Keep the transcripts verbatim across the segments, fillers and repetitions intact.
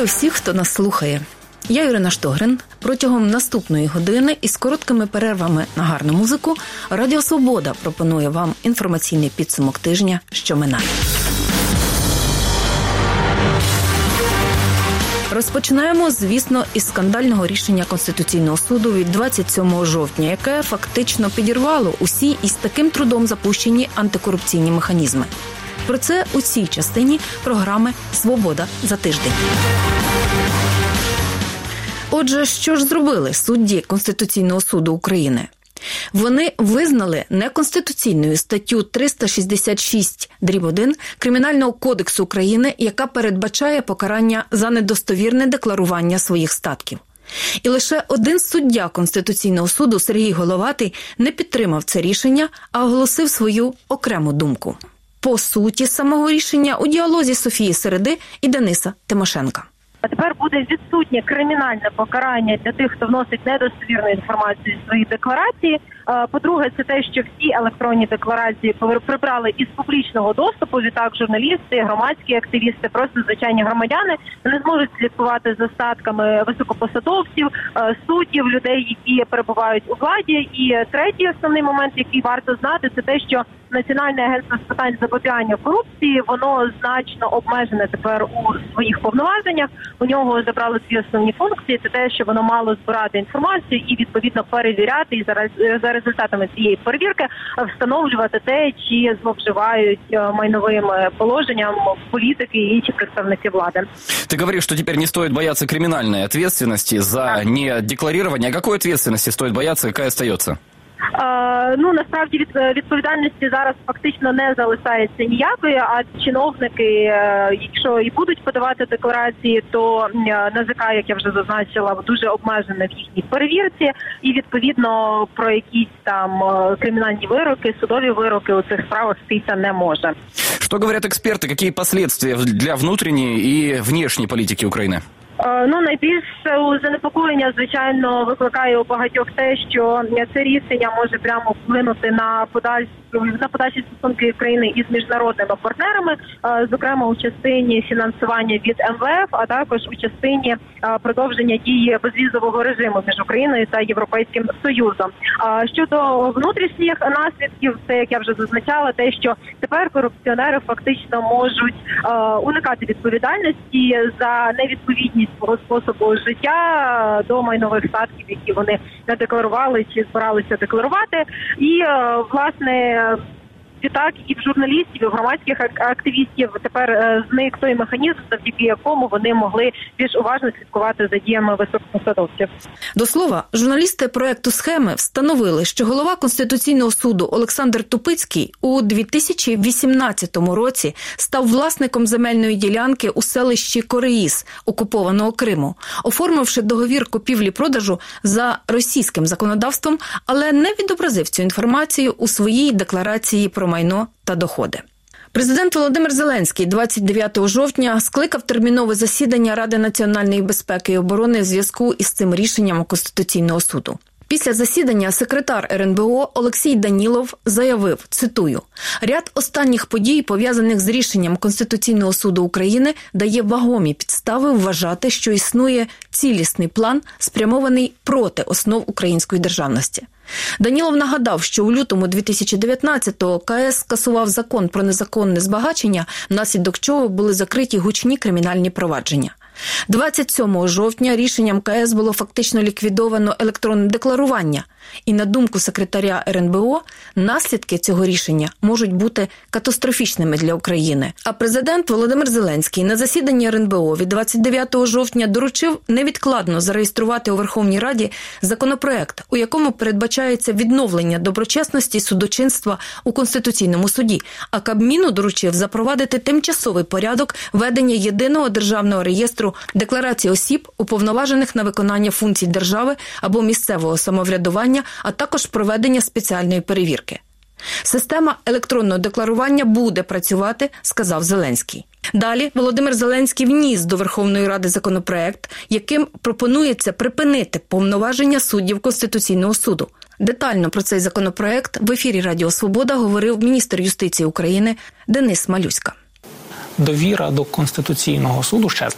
Вітаю всіх, хто нас слухає. Я Ірина Штогрин. Протягом наступної години із короткими перервами на гарну музику Радіо Свобода пропонує вам інформаційний підсумок тижня, що минає. Розпочинаємо, звісно, із скандального рішення Конституційного суду від двадцять сьомого жовтня, яке фактично підірвало усі із таким трудом запущені антикорупційні механізми. Про це у цій частині програми «Свобода за тиждень». Отже, що ж зробили судді Конституційного суду України? Вони визнали неконституційною статтю триста шістдесят шість дріб один Кримінального кодексу України, яка передбачає покарання за недостовірне декларування своїх статків. І лише один суддя Конституційного суду, Сергій Головатий, не підтримав це рішення, а оголосив свою окрему думку. По суті самого рішення у діалозі Софії Середи і Дениса Тимошенка. А тепер буде відсутнє кримінальне покарання для тих, хто вносить недостовірну інформацію в свої декларації. По-друге, це те, що всі електронні декларації прибрали із публічного доступу. Відтак журналісти, громадські активісти, просто звичайні громадяни не зможуть слідкувати за статками високопосадовців, суддів, людей, які перебувають у владі. І третій основний момент, який варто знати, це те, що Національне агентство з питань запобігання корупції, воно значно обмежене тепер у своїх повноваженнях. У нього забрали дві основні функції. Це те, що воно мало збирати інформацію і, відповідно, перевіряти, і за результатами цієї перевірки встановлювати те, чи зловживають майновим положенням політики і інші представники влади. Ты говоришь, что теперь не стоит бояться криминальной ответственности за недекларирование. А какой ответственности стоит бояться, какая остается? Е, ну, насправді від, відповідальності зараз фактично не залишається ніякої, а чиновники, е, якщо і будуть подавати декларації, то е, НАЗК, як я вже зазначила, дуже обмежене в їхній перевірці, і відповідно про якісь там е, кримінальні вироки, судові вироки у цих справах статися не може. Что говорят эксперты, какие последствия для внутренней и внешней политики Украины? Ну, найбільше занепокоєння, звичайно, викликає у багатьох те, що це рішення може прямо вплинути на подальші, на подальші стосунки України із міжнародними партнерами, зокрема у частині фінансування від ем ве еф, а також у частині продовження дії безвізового режиму між Україною та Європейським Союзом. Щодо внутрішніх наслідків, це, як я вже зазначала, те, що тепер корупціонери фактично можуть уникати відповідальності за невідповідність свого способу життя до майнових статків, які вони не декларували чи збиралися декларувати. І, власне, відтак і в журналістів, і в громадських активістів тепер зник той механізм, завдяки якому вони могли більш уважно слідкувати за діями високопосадовців. До слова, журналісти проекту «Схеми» встановили, що голова Конституційного суду Олександр Тупицький у дві тисячі вісімнадцятому році став власником земельної ділянки у селищі Кореїз окупованого Криму, оформивши договір купівлі-продажу за російським законодавством, але не відобразив цю інформацію у своїй декларації про майно та доходи. Президент Володимир Зеленський двадцять дев'ятого жовтня скликав термінове засідання Ради національної безпеки і оборони в зв'язку із цим рішенням Конституційного суду. Після засідання секретар ер ен бе о Олексій Данілов заявив, цитую, «Ряд останніх подій, пов'язаних з рішенням Конституційного суду України, дає вагомі підстави вважати, що існує цілісний план, спрямований проти основ української державності». Данілов нагадав, що у лютому дві тисячі дев'ятнадцятого ка ес скасував закон про незаконне збагачення, внаслідок чого були закриті гучні кримінальні провадження. двадцять сьомого жовтня рішенням ка ес було фактично ліквідовано електронне декларування. І на думку секретаря ер ен бе о, наслідки цього рішення можуть бути катастрофічними для України. А президент Володимир Зеленський на засіданні ер ен бе о від двадцять дев'ятого жовтня доручив невідкладно зареєструвати у Верховній Раді законопроект, у якому передбачається відновлення доброчесності судочинства у Конституційному суді, а Кабміну доручив запровадити тимчасовий порядок ведення єдиного державного реєстру декларацій осіб, уповноважених на виконання функцій держави або місцевого самоврядування, а також проведення спеціальної перевірки. Система електронного декларування буде працювати, сказав Зеленський. Далі Володимир Зеленський вніс до Верховної Ради законопроект, яким пропонується припинити повноваження суддів Конституційного суду. Детально про цей законопроект в ефірі Радіо Свобода говорив міністр юстиції України Денис Малюська. Довіра до Конституційного суду щезла.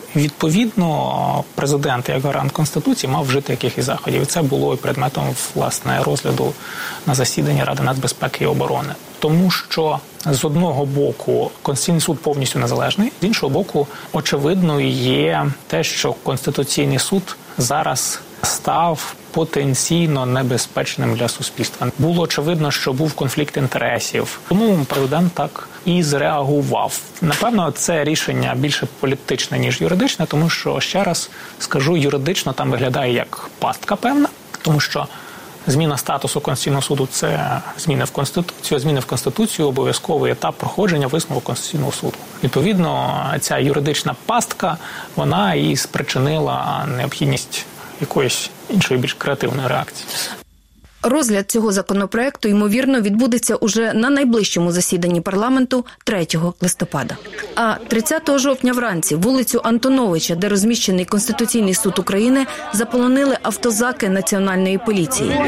Відповідно, президент, як гарант Конституції, мав вжити якихось заходів. І це було і предметом, власне, розгляду на засіданні Ради нацбезпеки і оборони. Тому що, з одного боку, Конституційний суд повністю незалежний, з іншого боку, очевидно є те, що Конституційний суд зараз став потенційно небезпечним для суспільства. Було очевидно, що був конфлікт інтересів. Тому президент так і зреагував. Напевно, це рішення більше політичне, ніж юридичне, тому що, ще раз скажу, юридично там виглядає як пастка певна, тому що зміна статусу Конституційного суду – це зміни в Конституцію, зміни в Конституцію – обов'язковий етап проходження висновку Конституційного суду. Відповідно, ця юридична пастка, вона і спричинила необхідність якоїсь іншої, більш креативної реакції. Розгляд цього законопроекту, ймовірно, відбудеться уже на найближчому засіданні парламенту третього листопада. А тридцятого жовтня вранці вулицю Антоновича, де розміщений Конституційний суд України, заполонили автозаки Національної поліції.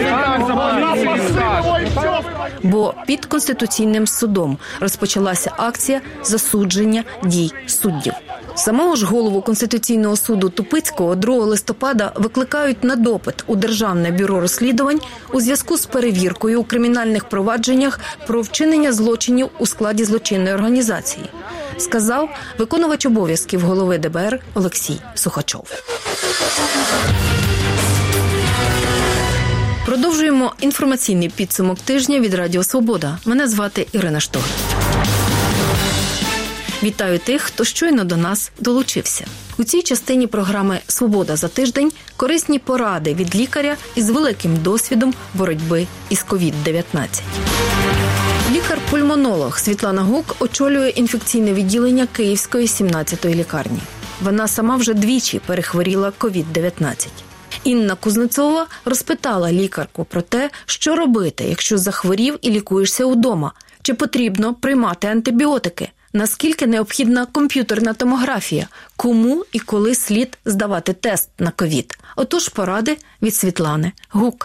Бо під Конституційним судом розпочалася акція засудження дій суддів. Самого ж голову Конституційного суду Тупицького другого листопада викликають на допит у Державне бюро розслідувань у зв'язку з перевіркою у кримінальних провадженнях про вчинення злочинів у складі злочинної організації, сказав виконувач обов'язків голови Д Б Р Олексій Сухачов. Продовжуємо інформаційний підсумок тижня від Радіо Свобода. Мене звати Ірина Штогр. Вітаю тих, хто щойно до нас долучився. У цій частині програми «Свобода за тиждень» корисні поради від лікаря із великим досвідом боротьби із ковід дев'ятнадцять. Лікар-пульмонолог Світлана Гук очолює інфекційне відділення Київської сімнадцятої лікарні. Вона сама вже двічі перехворіла ковід дев'ятнадцять. Інна Кузнецова розпитала лікарку про те, що робити, якщо захворів і лікуєшся удома. Чи потрібно приймати антибіотики? Наскільки необхідна комп'ютерна томографія? Кому і коли слід здавати тест на ковід? Отож, поради від Світлани Гук.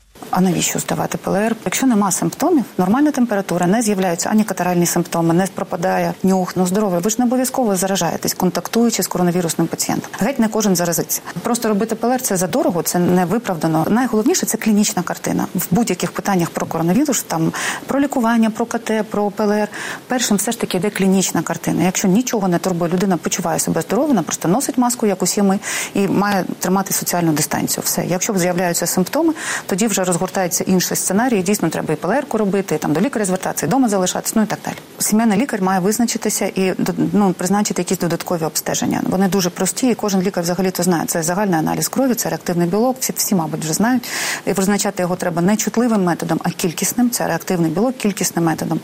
А навіщо здавати П Л Р? Якщо нема симптомів, нормальна температура, не з'являються ані катаральні симптоми, не пропадає нюх, ну здоров'я. Ви ж не обов'язково заражаєтесь, контактуючи з коронавірусним пацієнтом. Геть не кожен заразиться. Просто робити П Л Р – це задорого, це не виправдано. Найголовніше – це клінічна картина. В будь-яких питаннях про коронавірус, там, про лікування, про К Т, про П Л Р, першим все ж таки йде клінічна картина. Якщо нічого не турбує, людина почуває себе здоровою, вона просто носить маску, як усі ми, і має тримати соціальну дистанцію. Все. Якщо з'являються симптоми, тоді вже розгортається інший сценарій, дійсно треба і П Л Р-ку робити, і там до лікаря звертатися, і вдома залишатися, ну і так далі. Сімейний лікар має визначитися і ну, призначити якісь додаткові обстеження. Вони дуже прості, і кожен лікар взагалі-то знає. Це загальний аналіз крові, це реактивний білок, всі, всі мабуть, вже знають. І визначати його треба не чутливим методом, а кількісним, це реактивний білок, кількісним методом.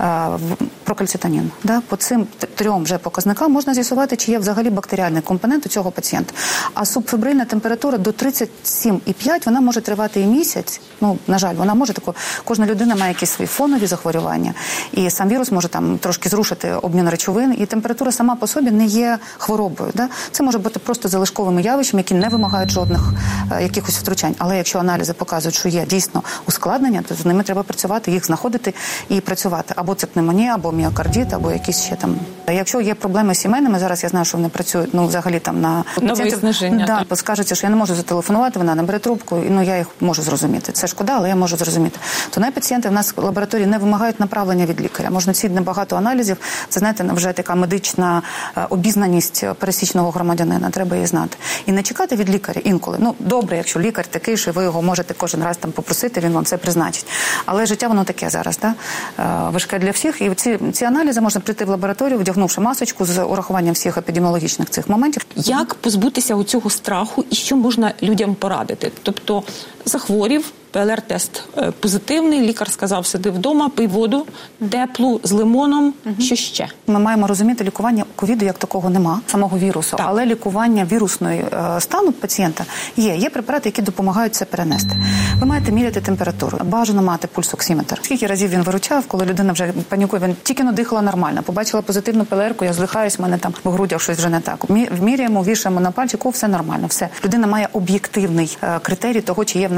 Прокальцитонін. Да? По цим трьом вже показникам можна з'ясувати, чи є взагалі бактеріальний компонент у цього пацієнта. А субфебрильна температура до тридцять сім і п'ять, вона може тривати і місяць. Ну, на жаль, вона може таку, кожна людина має якісь свої фонові захворювання, і сам вірус може там трошки зрушити обмін речовин, і температура сама по собі не є хворобою. Да? Це може бути просто залишковими явищами, які не вимагають жодних е, якихось втручань. Але якщо аналізи показують, що є дійсно ускладнення, то з ними треба працювати, їх знаходити і працювати. Або це пневмонія, або міокардит, або якісь ще там. Якщо є проблеми з сімейними, зараз я знаю, що вони працюють, ну, взагалі там на... На виснаження. Да, скажеться, що я не можу зателефонувати, вона набере трубку, і ну, я їх можу зрозуміти. Це шкода, але я можу зрозуміти. То найпацієнти в нас в лабораторії не вимагають направлення від лікаря. Можна ці небагато аналізів. Це, знаєте, вже така медична обізнаність пересічного громадянина. Треба її знати. І не чекати від лікаря інколи. Ну, добре, якщо лікар такий, що ви його можете кожен раз там попросити, він вам це призначить. Але життя воно таке зараз, да? Важке для всіх. І ці, ці аналізи можна прийти в лабораторію, вдягнувши масочку з урахуванням всіх епідеміологічних цих моментів. Як позбутися у цього страху і що можна людям порадити? Тобто захворів, П Л Р-тест позитивний, лікар сказав, сиди вдома, пий воду, теплу, з лимоном, угу. Що ще? Ми маємо розуміти, лікування ковіду як такого нема, самого вірусу, так. Але лікування вірусної е, стану пацієнта є. Є препарати, які допомагають це перенести. Ви маєте міряти температуру, бажано мати пульсоксиметр. Скільки разів він виручав, коли людина вже панікує, він тільки надихала нормально, побачила позитивну П Л Р-ку, я злихаюсь, в мене там в грудях щось вже не так. Міряємо, вішаємо на пальчику, все нормально, все. Людина має об'єктивний е, критерій того, чи є в неї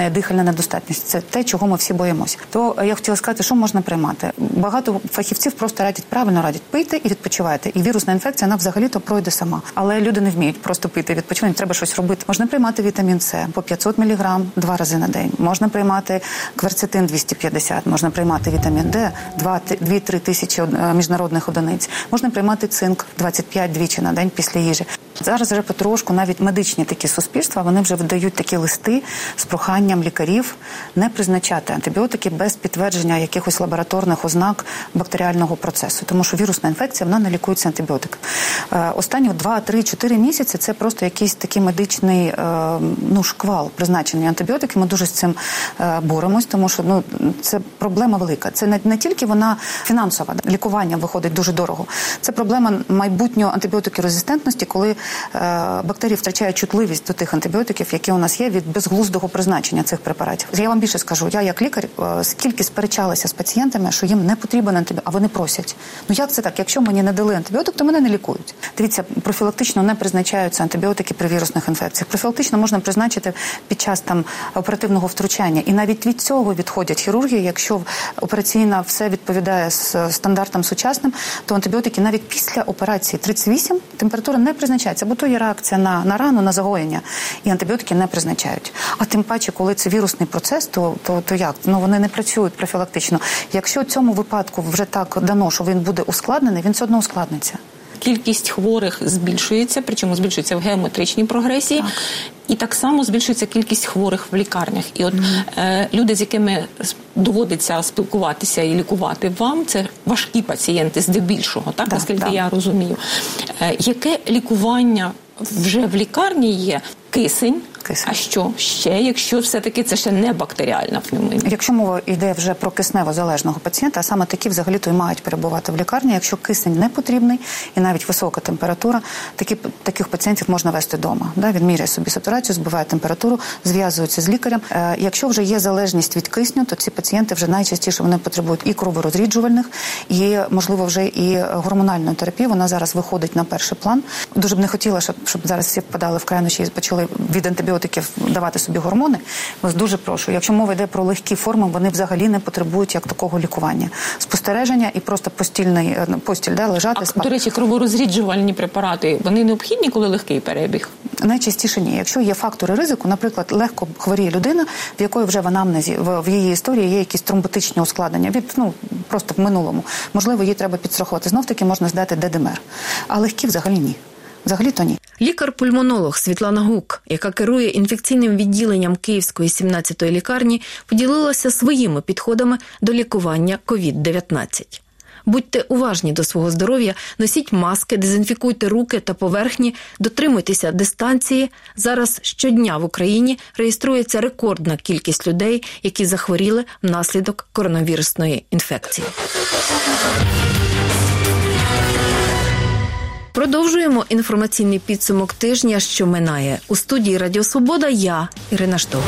неї дихальна недостатність, це те, чого ми всі боїмося. То я хотіла сказати, що можна приймати. Багато фахівців просто радять, правильно радять, пийте і відпочивайте. І вірусна інфекція, вона взагалі-то пройде сама. Але люди не вміють просто пити і відпочивати, треба щось робити. Можна приймати вітамін С по п'ятсот міліграм два рази на день. Можна приймати кверцетин двісті п'ятдесят, можна приймати вітамін Д дві-три тисячі міжнародних одиниць. Можна приймати цинк двадцять п'ять двічі на день після їжі. Зараз вже потрошку навіть медичні такі суспільства, вони вже видають такі листи з проханням лікарів не призначати антибіотики без підтвердження якихось лабораторних ознак бактеріального процесу. Тому що вірусна інфекція, вона не лікується антибіотиком. Останні два, три, чотири місяці це просто якийсь такий медичний ну, шквал призначення антибіотиків. Ми дуже з цим боремось, тому що ну, це проблема велика. Це не, не тільки вона фінансова, лікування виходить дуже дорого. Це проблема майбутнього антибіотикорезистентності, коли бактерії втрачають чутливість до тих антибіотиків, які у нас є від безглуздого призначення цих препаратів. Я вам більше скажу, я як лікар скільки сперечалася з пацієнтами, що їм не потрібен антибіотик, а вони просять. Ну як це так? Якщо мені не дали антибіотик, то мене не лікують. Дивіться, профілактично не призначаються антибіотики при вірусних інфекціях. Профілактично можна призначити під час там оперативного втручання. І навіть від цього відходять хірурги. Якщо операційна все відповідає з стандартам сучасним, то антибіотики навіть після операції тридцять вісім температура не призначається, бо то є реакція на, на рану, на загоєння, і антибіотики не призначають. А тим паче, коли це вірусний процес, то, то, то як? Ну, вони не працюють профілактично. Якщо в цьому випадку вже так дано, що він буде ускладнений, він все одно ускладниться. Кількість хворих збільшується, причому збільшується в геометричній прогресії. Так. І так само збільшується кількість хворих в лікарнях. І от mm-hmm. е, люди, з якими доводиться спілкуватися і лікувати вам, це важкі пацієнти здебільшого, так, так наскільки так. я розумію. Е, яке лікування вже в лікарні є? Кисень. Кисень. А що ще, якщо все-таки це ще не бактеріальна пневмонія? Якщо мова йде вже про киснево-залежного пацієнта, а саме такі взагалі-то і мають перебувати в лікарні, якщо кисень не потрібний і навіть висока температура, такі, таких пацієнтів можна вести вдома. Да? Він міряє собі сатурацію, збиває температуру, зв'язується з лікарем. Е, якщо вже є залежність від кисню, то ці пацієнти вже найчастіше вони потребують і кроворозріджувальних, і, можливо, вже і гормональної терапії. Вона зараз виходить на перший план. Дуже б не хотіла, щоб, щоб зараз всі впадали в крайнощі і почали від антибіотиків давати собі гормони. Вас дуже прошу. Якщо мова йде про легкі форми, вони взагалі не потребують як такого лікування. Спостереження і просто постільний, постіль, да, лежати, а, спати. До речі, кроворозріджувальні препарати, вони необхідні, коли легкий перебіг? Найчастіше ні. Якщо є фактори ризику, наприклад, легко хворіє людина, в якої вже в анамнезі, в, в її історії є якісь тромботичні ускладнення, від, ну, просто в минулому. Можливо, їй треба підстрахувати. Знов-таки можна здати ДДМР. А легкі взагалі ні. Взагалі-то ні. Лікар-пульмонолог Світлана Гук, яка керує інфекційним відділенням Київської сімнадцятої лікарні, поділилася своїми підходами до лікування ковід дев'ятнадцять. Будьте уважні до свого здоров'я, носіть маски, дезінфікуйте руки та поверхні, дотримуйтеся дистанції. Зараз щодня в Україні реєструється рекордна кількість людей, які захворіли внаслідок коронавірусної інфекції. Продовжуємо інформаційний підсумок тижня, що минає. У студії Радіо Свобода я, Ірина Штовх.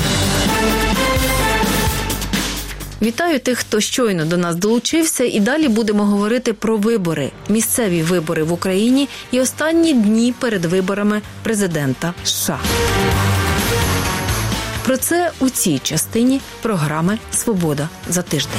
Вітаю тих, хто щойно до нас долучився, і далі будемо говорити про вибори. Місцеві вибори в Україні і останні дні перед виборами президента США. Про це у цій частині програми «Свобода за тиждень».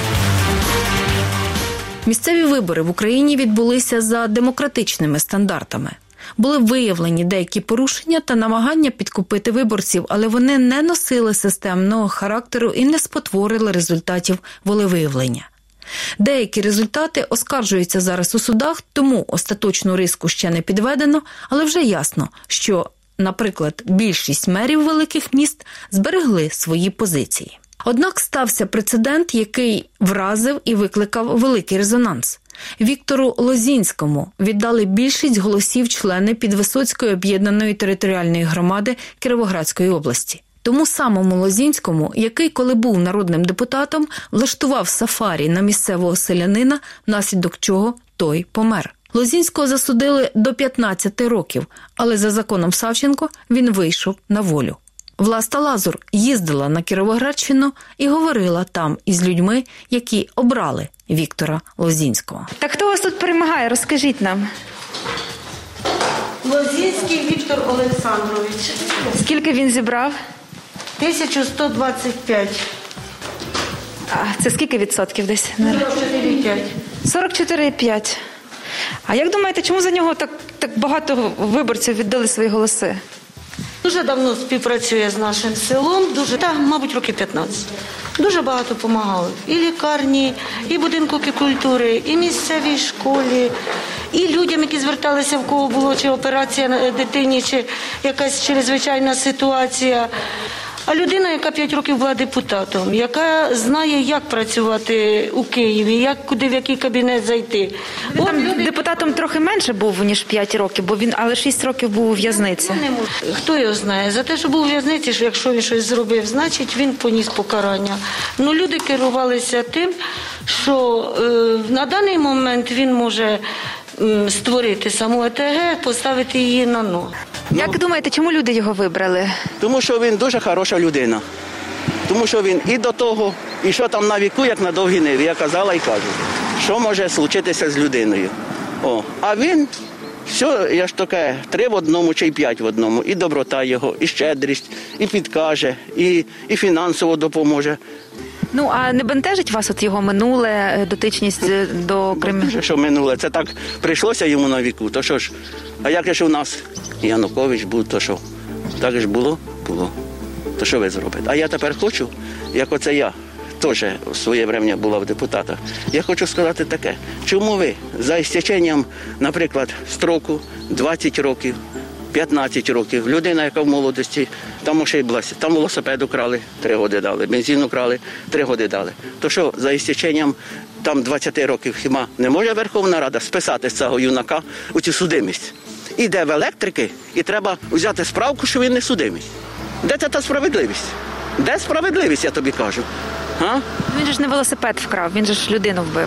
Місцеві вибори в Україні відбулися за демократичними стандартами. Були виявлені деякі порушення та намагання підкупити виборців, але вони не носили системного характеру і не спотворили результатів волевиявлення. Деякі результати оскаржуються зараз у судах, тому остаточну риску ще не підведено, але вже ясно, що, наприклад, більшість мерів великих міст зберегли свої позиції. Однак стався прецедент, який вразив і викликав великий резонанс. Віктору Лозінському віддали більшість голосів члени Підвисоцької об'єднаної територіальної громади Кіровоградської області. Тому самому Лозінському, який коли був народним депутатом, влаштував сафарі на місцевого селянина, внаслідок чого той помер. Лозінського засудили до п'ятнадцяти років, але за законом Савченко він вийшов на волю. Власта Лазур їздила на Кіровоградщину і говорила там із людьми, які обрали Віктора Лозінського. Так хто у вас тут перемагає? Розкажіть нам. Лозінський Віктор Олександрович. Скільки він зібрав? тисяча сто двадцять п'ять. А це скільки відсотків десь? сорок чотири і п'ять. сорок чотири і п'ять. А як думаєте, чому за нього так, так багато виборців віддали свої голоси? Дуже давно співпрацює з нашим селом, дуже, та, мабуть, років п'ятнадцять. Дуже багато допомагали. І лікарні, і будинку культури, і місцевій школі, і людям, які зверталися, в кого було чи операція на дитині, чи якась чрезвичайна ситуація. А людина, яка п'ять років була депутатом, яка знає, як працювати у Києві, як куди, в який кабінет зайти. Він там люди... депутатом трохи менше був, ніж п'ять років, бо він, але шість років був у в'язниці. Хто його знає? За те, що був у в'язниці, що якщо він щось зробив, значить він поніс покарання. Ну, люди керувалися тим, що е, на даний момент він може е, створити саму ОТГ, поставити її на ноги. Як ну, думаєте, чому люди його вибрали? Тому що він дуже хороша людина. Тому що він і до того, і що там на віку, як на довгій ниві. Я казала і кажу, що може случитися з людиною. О, а він, все, я ж таке, три в одному чи п'ять в одному. І доброта його, і щедрість, і підкаже, і, і фінансово допоможе. Ну, а не бентежить вас от його минуле, дотичність до Кремля? Що минуле? Це так прийшлося йому на віку. То що ж, а як ж у нас Янукович був, то що? Так ж було? Було. То що ви зробите? А я тепер хочу, як оце я, теж в своє врем'я була в депутатах, я хочу сказати таке. Чому ви за істеченням, наприклад, строку двадцять років, п'ятнадцять років, людина, яка в молодості, там ошиблася, там велосипед украли, три роки дали, бензин украли, три роки дали. То що, за істеченням там двадцять років хіба не може Верховна Рада списати з цього юнака у цю судимість? Іде в електрики, і треба взяти справку, що він не судимий. Де це та справедливість? Де справедливість, я тобі кажу? А? Він же ж не велосипед вкрав, він же ж людину вбив.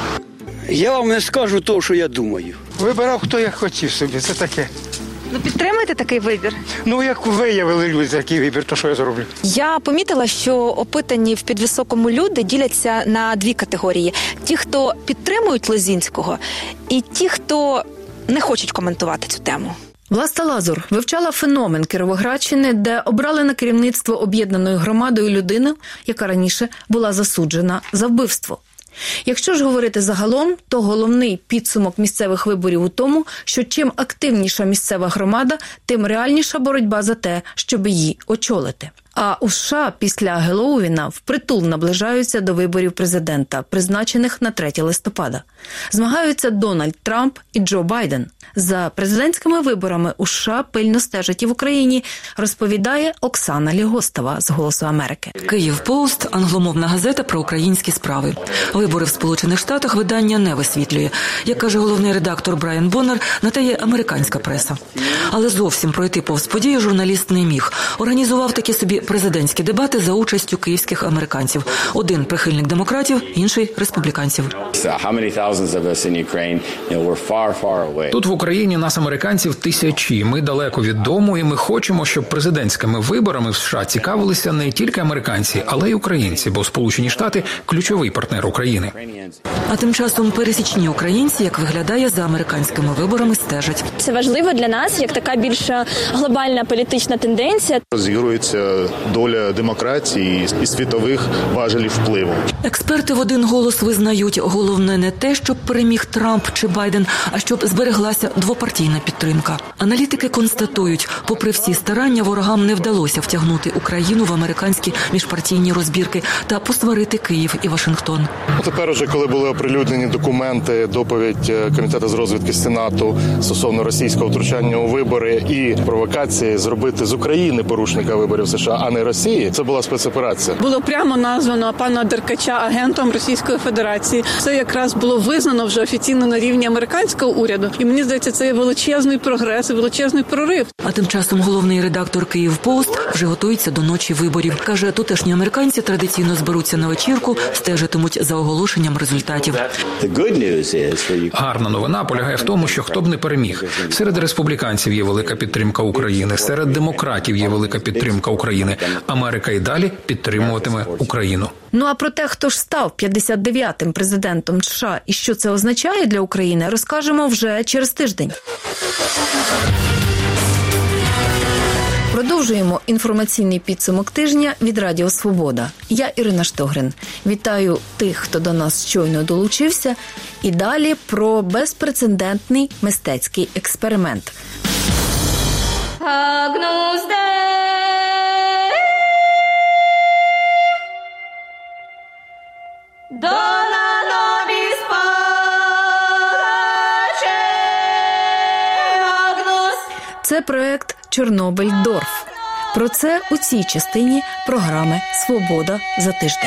Я вам не скажу того, що я думаю. Вибирав, хто як хотів собі, це таке. Ну, підтримуєте такий вибір? Ну, як виявили люди такий вибір, то що я зроблю? Я помітила, що опитані в Підвисокому люди діляться на дві категорії. Ті, хто підтримують Лозінського, і ті, хто не хочуть коментувати цю тему. Власта Лазур вивчала феномен Кіровоградщини, де обрали на керівництво об'єднаною громадою людину, яка раніше була засуджена за вбивство. Якщо ж говорити загалом, то головний підсумок місцевих виборів у тому, що чим активніша місцева громада, тим реальніша боротьба за те, щоб її очолити. А у США після Геловіна впритул наближаються до виборів президента, призначених на третє листопада. Змагаються Дональд Трамп і Джо Байден. За президентськими виборами у США пильно стежать і в Україні, розповідає Оксана Лігостова з «Голосу Америки». «Київпост» – англомовна газета про українські справи. Вибори в Сполучених Штатах видання не висвітлює. Як каже головний редактор Брайан Боннер, на те є американська преса. Але зовсім пройти повз події журналіст не міг. Організував такі собі президентські дебати за участю київських американців. Один прихильник демократів, інший – республіканців. Тут в Україні нас, американців, тисячі. Ми далеко від дому, і ми хочемо, щоб президентськими виборами в США цікавилися не тільки американці, але й українці, бо Сполучені Штати – ключовий партнер України. А тим часом пересічні українці, як виглядає, за американськими виборами стежать. Це важливо для нас, як така більш глобальна політична тенденція. Розігрується доля демократії і світових важелів впливу. Експерти в один голос визнають, головне не те, щоб переміг Трамп чи Байден, а щоб збереглася двопартійна підтримка. Аналітики констатують, попри всі старання, ворогам не вдалося втягнути Україну в американські міжпартійні розбірки та посварити Київ і Вашингтон. Тепер уже, коли були оприлюднені документи, доповідь Комітету з розвідки Сенату стосовно російського втручання у вибори і провокації зробити з України порушника виборів США, а не Росії, це була спецоперація. Було прямо названо пана Деркача агентом Російської Федерації. Це якраз було визнано вже офіційно на рівні американського уряду. І мені здається, це є величезний прогрес, величезний прорив. А тим часом головний редактор «Київпост» вже готується до ночі виборів. Каже, тутешні американці традиційно зберуться на вечірку, стежитимуть за оголошенням результатів. Гарна новина полягає в тому, що хто б не переміг. Серед республіканців є велика підтримка України, серед демократів є велика підтримка України. Америка і далі підтримуватиме Україну. Ну а про те, хто ж став п'ятдесят дев'ятим президентом США і що це означає для України, розкажемо вже через тиждень. Продовжуємо інформаційний підсумок тижня від Радіо Свобода. Я Ірина Штогрин. Вітаю тих, хто до нас щойно долучився. І далі про безпрецедентний мистецький експеримент. Agnus Dei, dona nobis pace, Agnus. Це проект «Чорнобиль-Дорф». Про це у цій частині програми «Свобода за тиждень».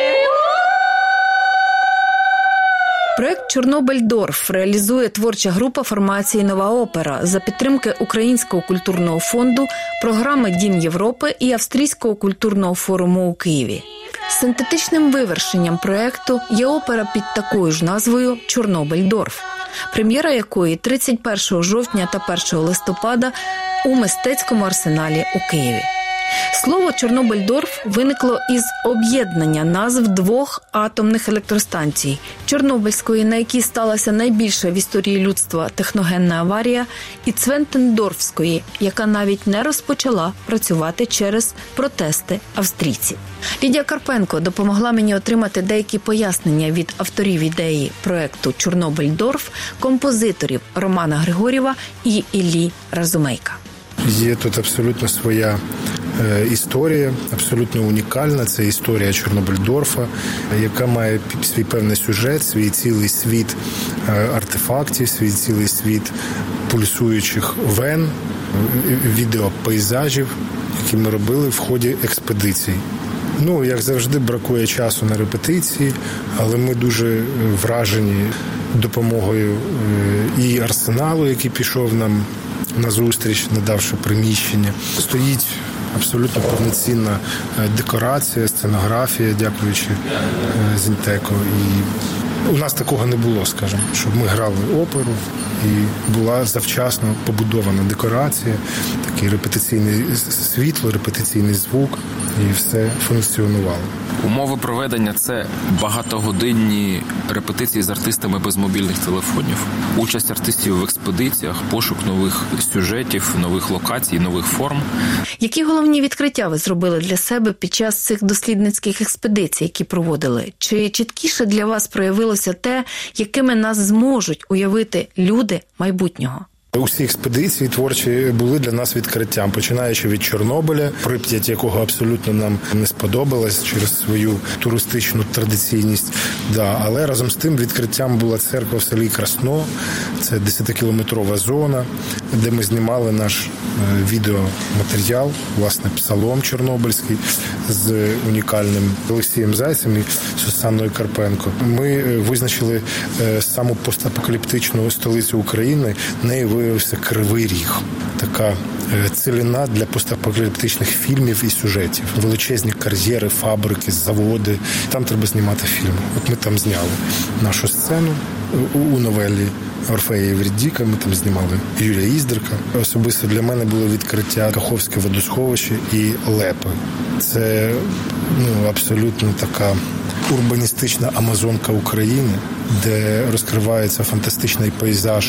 Проект «Чорнобиль-Дорф» реалізує творча група формації «Нова опера» за підтримки Українського культурного фонду, програми «Дім Європи» і Австрійського культурного форуму у Києві. Синтетичним вивершенням проекту є опера під такою ж назвою «Чорнобиль-Дорф», прем'єра якої тридцять першого жовтня та першого листопада у мистецькому арсеналі у Києві. Слово «Чорнобиль-Дорф» виникло із об'єднання назв двох атомних електростанцій – Чорнобильської, на якій сталася найбільша в історії людства техногенна аварія, і Цвентендорфської, яка навіть не розпочала працювати через протести австрійців. Лідія Карпенко допомогла мені отримати деякі пояснення від авторів ідеї проекту «Чорнобиль-Дорф», композиторів Романа Григорєва і Іллі Разумейка. Є тут абсолютно своя е, історія, абсолютно унікальна. Це історія Чорнобиль-Дорфа, яка має свій певний сюжет, свій цілий світ е, артефактів, свій цілий світ пульсуючих вен, відеопейзажів, які ми робили в ході експедицій. Ну, як завжди, бракує часу на репетиції, але ми дуже вражені допомогою е, і арсеналу, який пішов нам на зустріч, надавши приміщення. Стоїть абсолютно повноцінна декорація, сценографія, дякуючи Зінтеко. І у нас такого не було, скажімо, щоб ми грали оперу і була завчасно побудована декорація, такий репетиційний світло, репетиційний звук, і все функціонувало. Умови проведення – це багатогодинні репетиції з артистами без мобільних телефонів, участь артистів в експедиціях, пошук нових сюжетів, нових локацій, нових форм. Які головні відкриття ви зробили для себе під час цих дослідницьких експедицій, які проводили? Чи чіткіше для вас проявилося те, якими нас зможуть уявити люди майбутнього? Усі експедиції творчі були для нас відкриттям, починаючи від Чорнобиля, Прип'ять, якого абсолютно нам не сподобалось через свою туристичну традиційність. Да, але разом з тим відкриттям була церква в селі Красно, це десятикілометрова зона, де ми знімали наш відеоматеріал, власне, псалом чорнобильський з унікальним Олексієм Зайцем і Сусанною Карпенко. Ми визначили саму постапокаліптичну столицю України, нею виявився Кривий Ріг. Така цілина для постапокаліптичних фільмів і сюжетів. Величезні кар'єри, фабрики, заводи. Там треба знімати фільми. От ми там зняли нашу сцену у новелі Орфея і Евридіка. Ми там знімали Юрія Іздерка. Особисто для мене було відкриття Каховське водосховище і Лепи. Це ну, абсолютно така урбаністична Амазонка України, де розкривається фантастичний пейзаж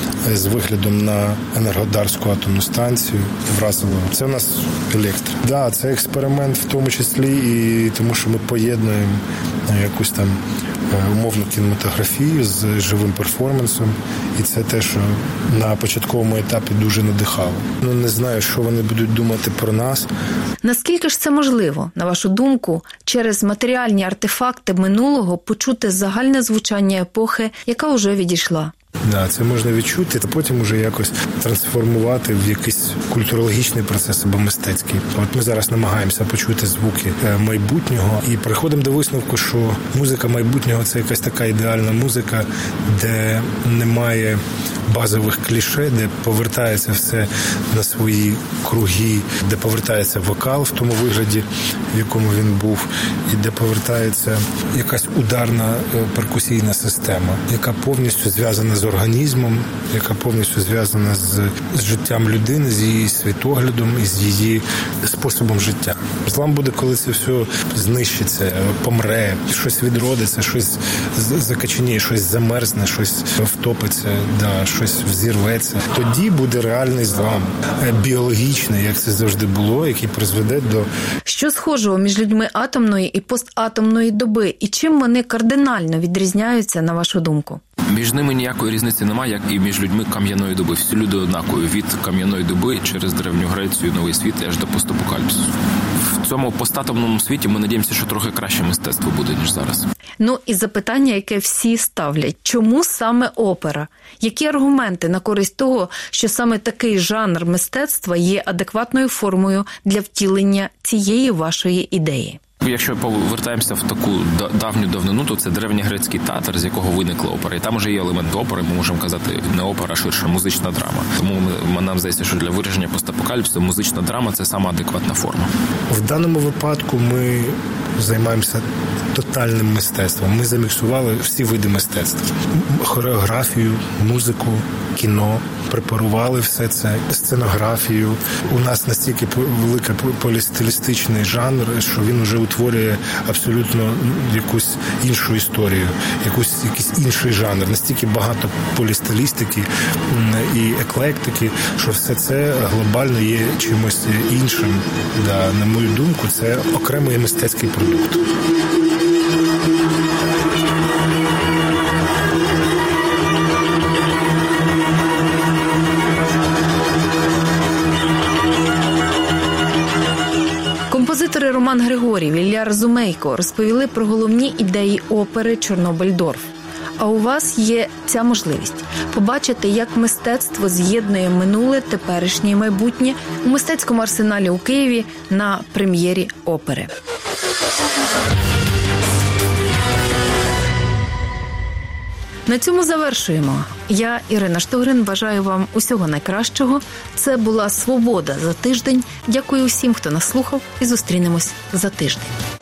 з виглядом на Енергодарську атомну станцію. Вразило. Це у нас електро. Да, це експеримент в тому числі і тому, що ми поєднуємо якусь там умовну кінематографію з живим перформансом. І це те, що на початковому етапі дуже надихало. Ну, не знаю, що вони будуть думати про нас. Наскільки ж це можливо, на вашу думку, через матеріальні артефакти минулого почути загальне звучання епохи, яка вже відійшла? Да, це можна відчути, а потім уже якось трансформувати в якийсь культурологічний процес або мистецький. От ми зараз намагаємося почути звуки майбутнього і приходимо до висновку, що музика майбутнього – це якась така ідеальна музика, де немає базових кліше, де повертається все на свої круги, де повертається вокал в тому вигляді, в якому він був, і де повертається якась ударна перкусійна система, яка повністю зв'язана з організмом, яка повністю зв'язана з, з життям людини, з її світоглядом і з її способом життя. Злам буде, коли це все знищиться, помре, щось відродиться, щось закаченіє, щось замерзне, щось втопиться, да, щось взірветься. Тоді буде реальний злам, біологічний, як це завжди було, який призведе до... Що схожого між людьми атомної і постатомної доби? І чим вони кардинально відрізняються, на вашу думку? Між ними ніякої різниці немає, як і між людьми кам'яної доби. Всі люди однакові. Від кам'яної доби через Древню Грецію, Новий світ аж до постапокаліпсису. В цьому постатомному світі ми надіємося, що трохи краще мистецтво буде, ніж зараз. Ну і запитання, яке всі ставлять. Чому саме опера? Які аргументи на користь того, що саме такий жанр мистецтва є адекватною формою для втілення цієї вашої ідеї? Якщо повертаємося в таку давню давнину, то це древньогрецький театр, з якого виникла опера. І там вже є елемент опери, ми можемо казати, не опера, а ширше музична драма. Тому ми, нам здається, що для вираження постапокаліпсису музична драма – це сама адекватна форма. В даному випадку ми займаємося тотальним мистецтвом. Ми заміксували всі види мистецтва. Хореографію, музику, кіно, препарували все це, сценографію. У нас настільки великий полістилістичний жанр, що він вже утворює абсолютно якусь іншу історію, якусь, якийсь інший жанр. Настільки багато полістилістики і еклектики, що все це глобально є чимось іншим. Да, на мою думку, це окремий мистецький продукт. Композитори Роман Григорів, Ілля Розумейко розповіли про головні ідеї опери «Чорнобиль-Дорф». А у вас є ця можливість побачити, як мистецтво з'єднує минуле, теперішнє і майбутнє у мистецькому арсеналі у Києві на прем'єрі опери. На цьому завершуємо. Я, Ірина Штогрин, бажаю вам усього найкращого. Це була «Свобода за тиждень». Дякую усім, хто нас слухав, і зустрінемось за тиждень.